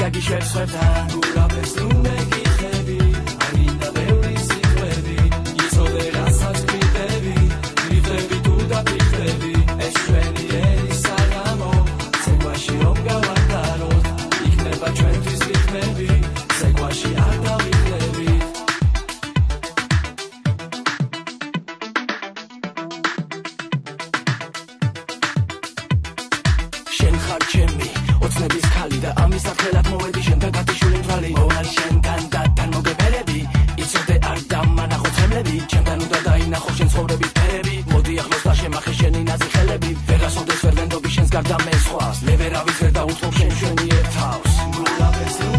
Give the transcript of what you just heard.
გაგიშვებს ხვერთან ურაფერს ნუ მეკითხები არ მინდა ბევრი სიტყვები იცოდე რასაც ვიტები ვიტები თუ დაფიქრები ეს ჩვენი ერის საღამო ცეკვაში რომ გავატაროთ იქნება ჩვენთვის რითმები ცეკვაში არ დავიკლები შენ ხარ ჩემი ოცნების ქალი და ამის სახელად მოვედი შენთან გათიშული თვალი მოვალ შენთან და თან მოგებერები იცოდე არ დამანახო ცემლები ჩემთან უნდა დაინახო შენ ცხოვრების ფერები მოდი ახლოს და შემახე შენი ნაზი ხელები ვერასოდეს ვერ ვენდობი შენს გარდა მე სხვას მე ვერავის ვერ დაუწყობ შენ შვენიერ თავს